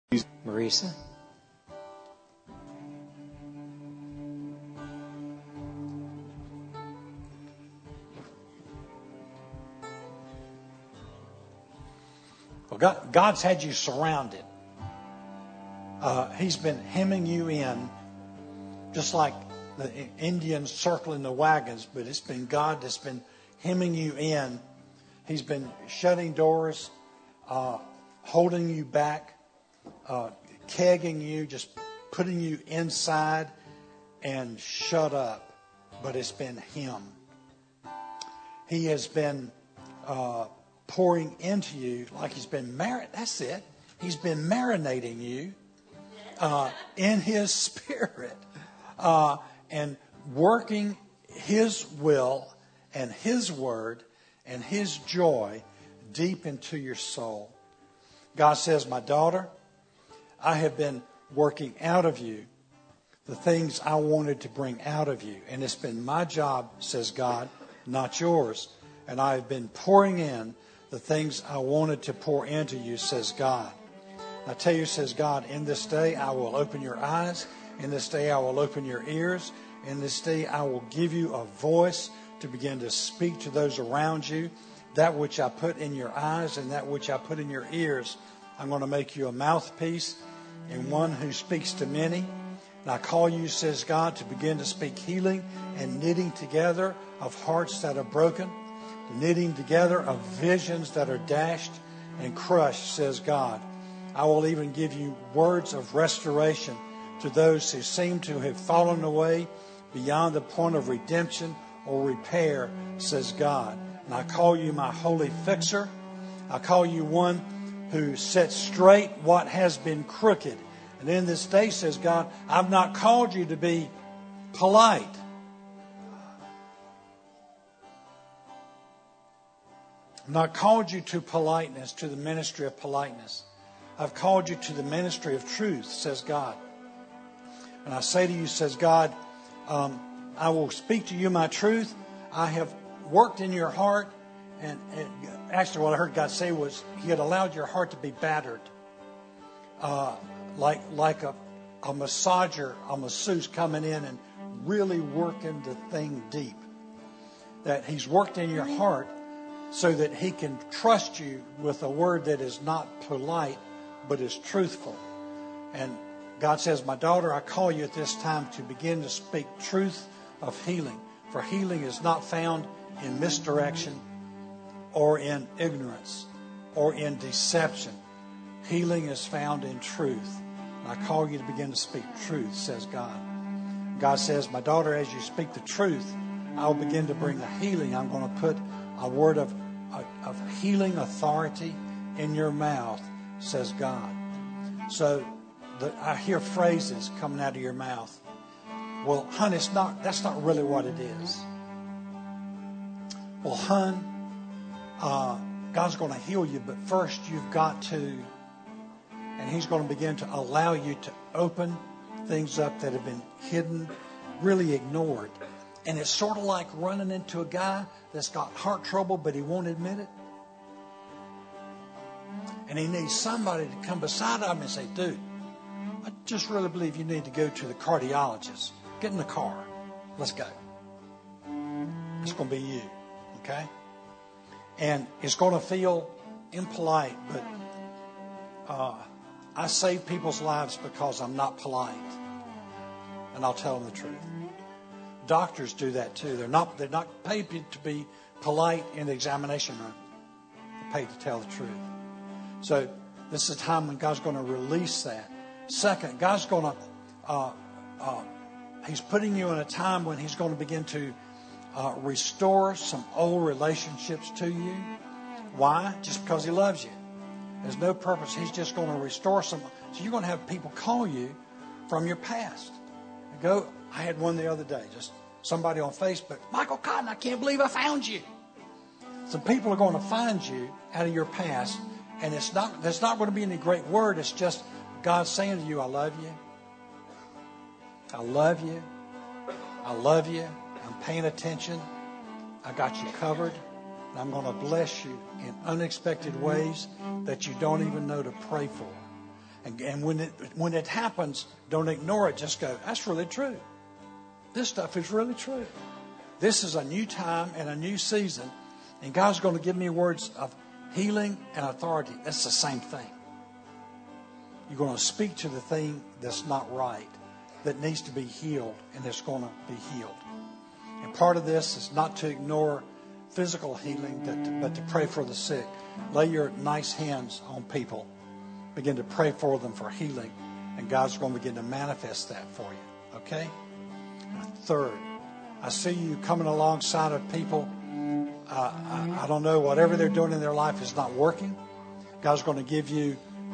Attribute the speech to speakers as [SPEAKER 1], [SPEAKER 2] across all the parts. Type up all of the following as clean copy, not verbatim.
[SPEAKER 1] Marisa.
[SPEAKER 2] Well, God's had you surrounded. He's been hemming you in, just like the Indians circling the wagons, but it's been God that's been hemming you in. He's been shutting doors, holding you back, kegging you, just putting you inside and shut up. But it's been Him. He has been pouring into you like He's been that's it. He's been marinating you in His Spirit and working His will and His Word and His joy deep into your soul. God says, my daughter, I have been working out of you the things I wanted to bring out of you. And it's been my job, says God, not yours. And I have been pouring in the things I wanted to pour into you, says God. I tell you, says God, in this day I will open your eyes. In this day I will open your ears. In this day I will give you a voice to begin to speak to those around you. That which I put in your eyes and that which I put in your ears, I'm going to make you a mouthpiece and one who speaks to many. And I call you, says God, to begin to speak healing and knitting together of hearts that are broken, the knitting together of visions that are dashed and crushed, says God. I will even give you words of restoration to those who seem to have fallen away beyond the point of redemption or repair, says God. And I call you my holy fixer. I call you one who sets straight what has been crooked. And in this day, says God, I've not called you to be polite. I've not called you to politeness, to the ministry of politeness. I've called you to the ministry of truth, says God. And I say to you, says God, I will speak to you my truth. I have worked in your heart. And actually what I heard God say was He had allowed your heart to be battered. Like a massager, a masseuse coming in and really working the thing deep. That He's worked in your heart so that He can trust you with a word that is not polite, but is truthful. And God says, my daughter, I call you at this time to begin to speak truth of healing. For healing is not found in misdirection or in ignorance or in deception. Healing is found in truth. And I call you to begin to speak truth, says God. God says, my daughter, as you speak the truth, I'll begin to bring a healing. I'm going to put a word of healing authority in your mouth, says God. So I hear phrases coming out of your mouth. Well, hon, that's not really what it is. Well, hon, God's going to heal you, but first you've got to, and He's going to begin to allow you to open things up that have been hidden, really ignored. And it's sort of like running into a guy that's got heart trouble, but he won't admit it. And he needs somebody to come beside him and say, dude, I just really believe you need to go to the cardiologist. Get in the car. Let's go. It's going to be you. Okay? And it's going to feel impolite, but I save people's lives because I'm not polite. And I'll tell them the truth. Doctors do that too. They're not paid to be polite in the examination room. They're paid to tell the truth. So this is a time when God's going to release that. Second, God's going to, He's putting you in a time when He's going to begin to restore some old relationships to you. Why? Just because He loves you. There's no purpose. He's just going to restore some. So you're going to have people call you from your past. I had one the other day, just somebody on Facebook. Michael Cotton, I can't believe I found you. Some people are going to find you out of your past, and there's not going to be any great word. It's just God saying to you, I love you. I love you. I love you. I'm paying attention. I got you covered. And I'm going to bless you in unexpected ways that you don't even know to pray for. And when it happens, don't ignore it. Just go, that's really true. This stuff is really true. This is a new time and a new season. And God's going to give me words of healing and authority. That's the same thing. You're going to speak to the thing that's not right, that needs to be healed, and it's going to be healed. And part of this is not to ignore physical healing, but to pray for the sick. Lay your nice hands on people. Begin to pray for them for healing. And God's going to begin to manifest that for you. Okay? Third, I see you coming alongside of people. I don't know, whatever they're doing in their life is not working. God's going to give you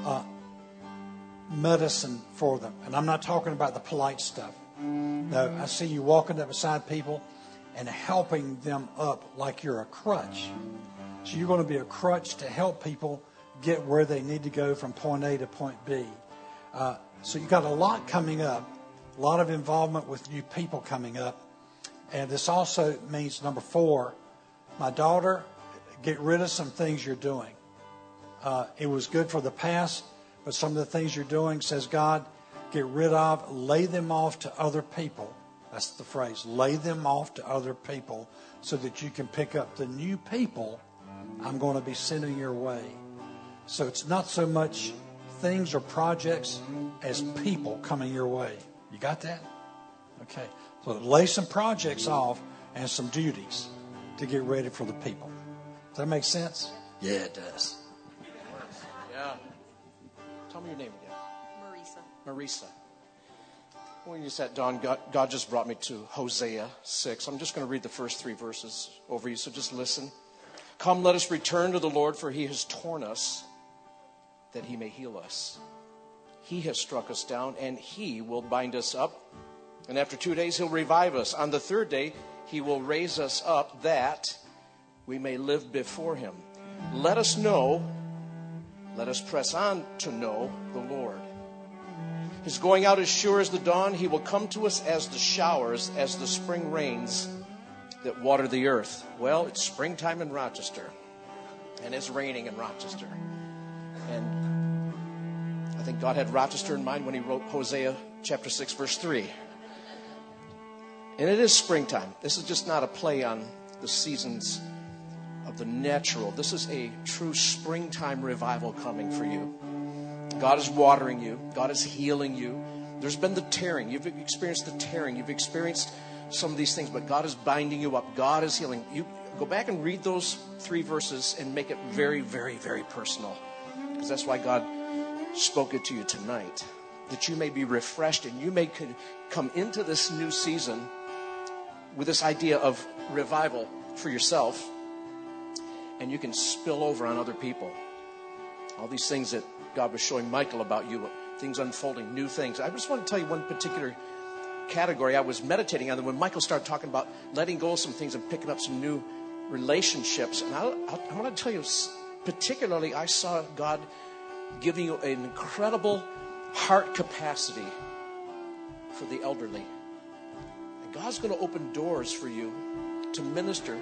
[SPEAKER 2] medicine for them. And I'm not talking about the polite stuff. No, I see you walking up beside people and helping them up like you're a crutch. So you're going to be a crutch to help people get where they need to go from point A to point B. So you've got a lot coming up, a lot of involvement with new people coming up. And this also means, number 4, my daughter, get rid of some things you're doing. It was good for the past, but some of the things you're doing, says God, get rid of, lay them off to other people. That's the phrase, lay them off to other people so that you can pick up the new people I'm going to be sending your way. So it's not so much things or projects as people coming your way. You got that? Okay. So lay some projects off and some duties to get ready for the people. Does that make sense? Yeah, it does.
[SPEAKER 1] Yeah. Tell me your name again. Marisa. When you sat down, God just brought me to Hosea 6. I'm just going to read the first 3 verses over you, so just listen. Come, let us return to the Lord, for he has torn us, that he may heal us. He has struck us down, and he will bind us up. And after 2 days, he'll revive us. On the 3rd day, he will raise us up, that we may live before him. Let us press on to know the Lord. His going out is sure as the dawn. He will come to us as the showers, as the spring rains that water the earth. Well, it's springtime in Rochester, and it's raining in Rochester. And I think God had Rochester in mind when he wrote Hosea chapter 6, verse 3. And it is springtime. This is just not a play on the seasons of the natural. This is a true springtime revival coming for you. God is watering you. God is healing you. There's been the tearing. You've experienced the tearing. You've experienced some of these things, but God is binding you up. God is healing. You go back and read those 3 verses and make it very, very, very personal, because that's why God spoke it to you tonight, that you may be refreshed and you may come into this new season with this idea of revival for yourself, and you can spill over on other people. All these things that God was showing Michael about you, things unfolding, new things. I just want to tell you one particular category I was meditating on when Michael started talking about letting go of some things and picking up some new relationships. And I want to tell you, particularly, I saw God giving you an incredible heart capacity for the elderly. And God's going to open doors for you to minister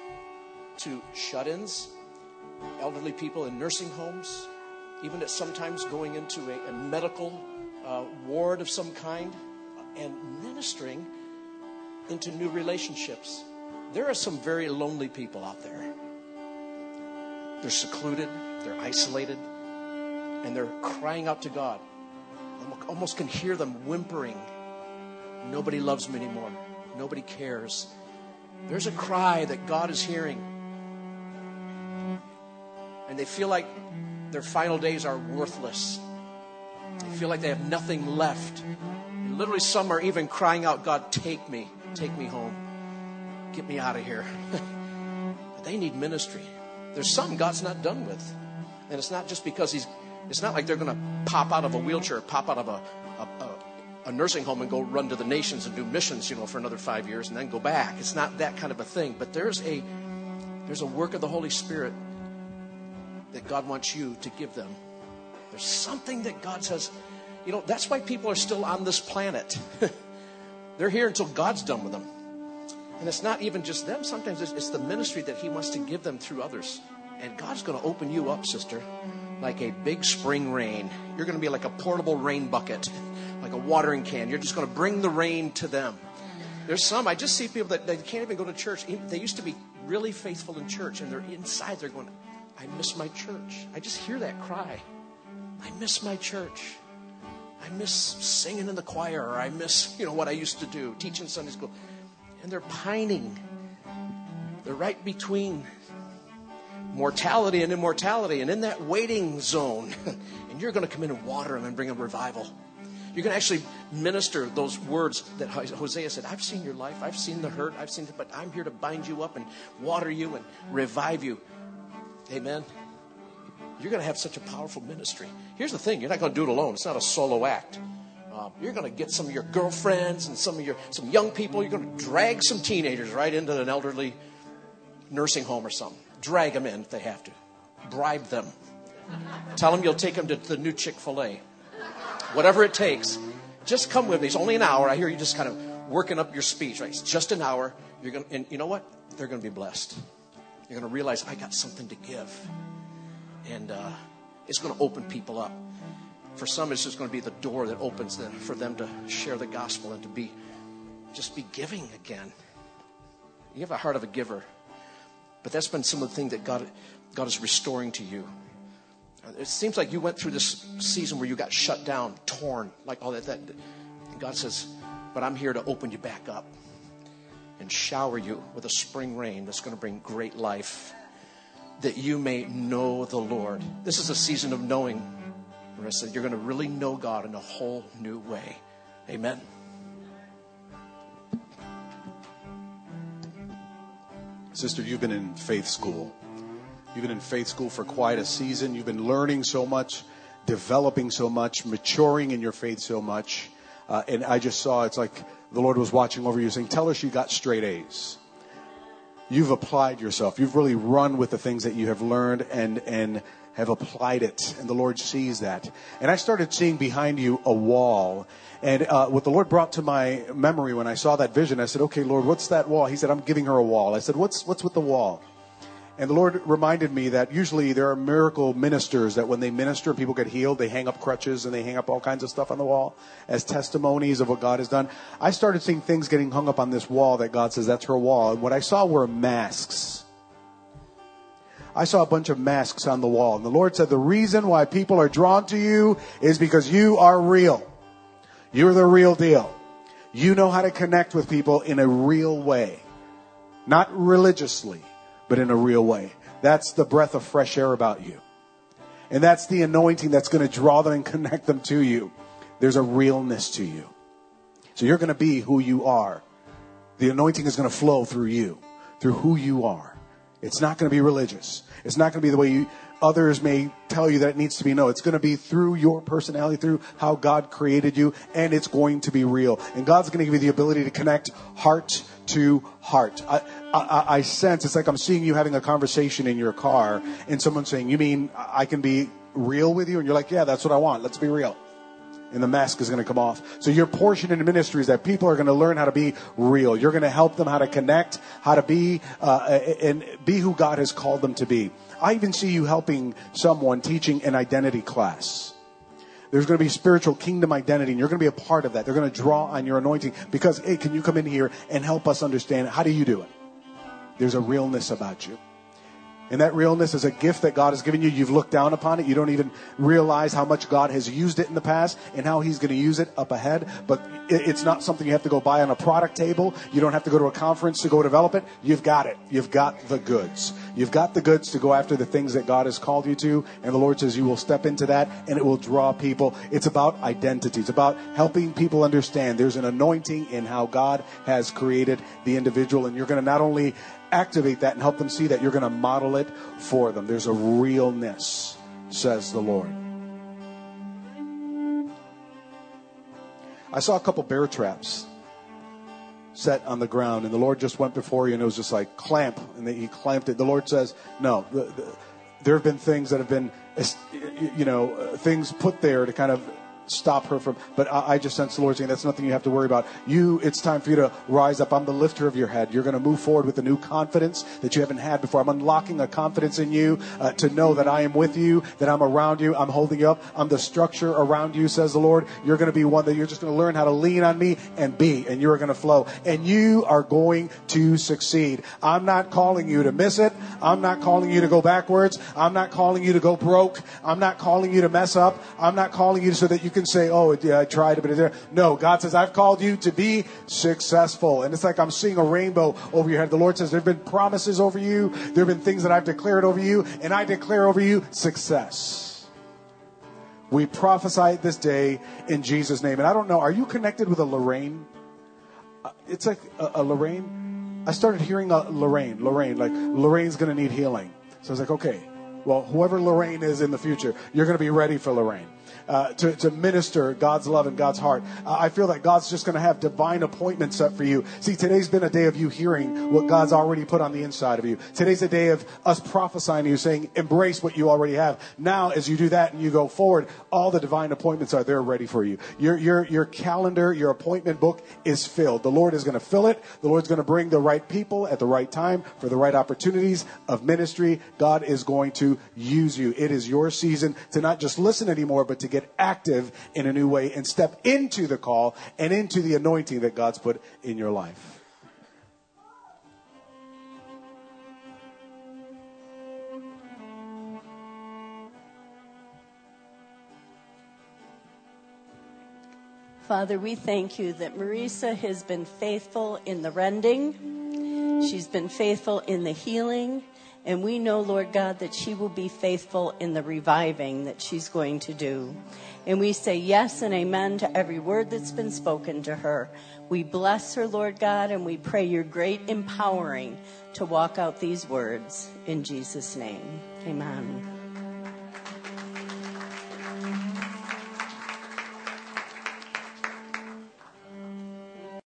[SPEAKER 1] to shut-ins, elderly people in nursing homes, even at sometimes going into a medical ward of some kind, and ministering into new relationships. There are some very lonely people out there. They're secluded, they're isolated, and they're crying out to God. I almost can hear them whimpering. Nobody loves me anymore. Nobody cares. There's a cry that God is hearing. And they feel like their final days are worthless. They feel like they have nothing left. And literally some are even crying out, God, take me home. Get me out of here. But they need ministry. There's some God's not done with. And it's not just because it's not like they're going to pop out of a wheelchair, pop out of a nursing home and go run to the nations and do missions, for another 5 years and then go back. It's not that kind of a thing. But there's a work of the Holy Spirit that God wants you to give them. There's something that God says, that's why people are still on this planet. They're here until God's done with them. And it's not even just them. Sometimes it's the ministry that he wants to give them through others. And God's going to open you up, sister. like a big spring rain. You're going to be like a portable rain bucket, like a watering can. You're just going to bring the rain to them. There's some, I just see people that they can't even go to church. They used to be really faithful in church, and they're inside, they're going, I miss my church. I just hear that cry. I miss my church. I miss singing in the choir, or I miss, what I used to do, teaching Sunday school. And they're pining. They're right between mortality and immortality, and in that waiting zone. And you're going to come in and water them and bring them revival. You're going to actually minister those words that Hosea said, I've seen your life, I've seen the hurt, I've seen it, but I'm here to bind you up and water you and revive you. Amen. You're going to have such a powerful ministry. Here's the thing, you're not going to do it alone. It's not a solo act. You're going to get some of your girlfriends and some young people. You're going to drag some teenagers right into an elderly nursing home or something. Drag them in if they have to. Bribe them. Tell them you'll take them to the new Chick-fil-A. Whatever it takes. Just come with me. It's only an hour. I hear you just kind of working up your speech, right? It's just an hour. And you know what? They're going to be blessed. You're going to realize I got something to give. And it's going to open people up. For some, it's just going to be the door that opens them for them to share the gospel and to be giving again. You have a heart of a giver. But that's been some of the things that God is restoring to you. It seems like you went through this season where you got shut down, torn, like all that. And God says, but I'm here to open you back up and shower you with a spring rain that's going to bring great life, that you may know the Lord. This is a season of knowing, Marissa. You're going to really know God in a whole new way. Amen.
[SPEAKER 3] Sister, you've been in faith school. You've been in faith school for quite a season. You've been learning so much, developing so much, maturing in your faith so much. And I just saw, it's like the Lord was watching over you saying, tell her she got straight A's. You've applied yourself. You've really run with the things that you have learned and have applied it. And the Lord sees that. And I started seeing behind you a wall. And what the Lord brought to my memory when I saw that vision, I said, okay, Lord, what's that wall? He said, I'm giving her a wall. I said, what's with the wall? And the Lord reminded me that usually there are miracle ministers that when they minister, people get healed. They hang up crutches and they hang up all kinds of stuff on the wall as testimonies of what God has done. I started seeing things getting hung up on this wall that God says that's her wall. And what I saw were masks. I saw a bunch of masks on the wall. And the Lord said the reason why people are drawn to you is because you are real. You're the real deal. You know how to connect with people in a real way. Not religiously, but in a real way. That's the breath of fresh air about you. And that's the anointing that's going to draw them and connect them to you. There's a realness to you. So you're going to be who you are. The anointing is going to flow through you, through who you are. It's not going to be religious. It's not going to be the way others may tell you that it needs to be. No, it's going to be through your personality, through how God created you, and it's going to be real. And God's going to give you the ability to connect heart to heart. I sense, it's like I'm seeing you having a conversation in your car, and someone saying, you mean I can be real with you? And you're like, yeah, that's what I want. Let's be real. And the mask is going to come off. So your portion in ministry is that people are going to learn how to be real. You're going to help them how to connect, how to be, and be who God has called them to be. I even see you helping someone teaching an identity class. There's going to be spiritual kingdom identity, and you're going to be a part of that. They're going to draw on your anointing because, hey, can you come in here and help us understand? How do you do it? There's a realness about you. And that realness is a gift that God has given you. You've looked down upon it. You don't even realize how much God has used it in the past and how he's going to use it up ahead. But it's not something you have to go buy on a product table. You don't have to go to a conference to go develop it. You've got it. You've got the goods. You've got the goods to go after the things that God has called you to. And the Lord says you will step into that and it will draw people. It's about identity. It's about helping people understand there's an anointing in how God has created the individual. And you're going to not only activate that and help them see that, you're going to model it for them. There's a realness, says the Lord. I saw a couple bear traps set on the ground, and the Lord just went before you, and it was just like clamp, and he clamped it. The Lord says, no, there have been things that have been, things put there to kind of stop her from, but I just sense the Lord saying that's nothing you have to worry about. It's time for you to rise up. I'm the lifter of your head. You're going to move forward with a new confidence that you haven't had before. I'm unlocking a confidence in you to know that I am with you, that I'm around you, I'm holding you up, I'm the structure around you, says the Lord. You're going to be one that you're just going to learn how to lean on me and be, and you're going to flow, and you are going to succeed. I'm not calling you to miss it. I'm not calling you to go backwards. I'm not calling you to go broke. I'm not calling you to mess up. I'm not calling you so that you can say, oh, yeah, I tried it, but it didn't. No, God says, I've called you to be successful. And it's like I'm seeing a rainbow over your head. The Lord says, there have been promises over you. There have been things that I've declared over you, and I declare over you success. We prophesy this day in Jesus' name. And I don't know, are you connected with a Lorraine? It's like a Lorraine. I started hearing a Lorraine, like Lorraine's going to need healing. So I was like, okay, well, whoever Lorraine is in the future, you're going to be ready for Lorraine. To minister God's love and God's heart. I feel that God's just going to have divine appointments set for you. See, today's been a day of you hearing what God's already put on the inside of you. Today's a day of us prophesying to you, saying, embrace what you already have. Now, as you do that and you go forward, all the divine appointments are there ready for you. Your calendar, your appointment book is filled. The Lord is going to fill it. The Lord's going to bring the right people at the right time for the right opportunities of ministry. God is going to use you. It is your season to not just listen anymore, but to get active in a new way and step into the call and into the anointing that God's put in your life.
[SPEAKER 4] Father, we thank you that Marisa has been faithful in the rending. She's been faithful in the healing. And we know, Lord God, that she will be faithful in the reviving that she's going to do. And we say yes and amen to every word that's been spoken to her. We bless her, Lord God, and we pray your great empowering to walk out these words. In Jesus' name, amen.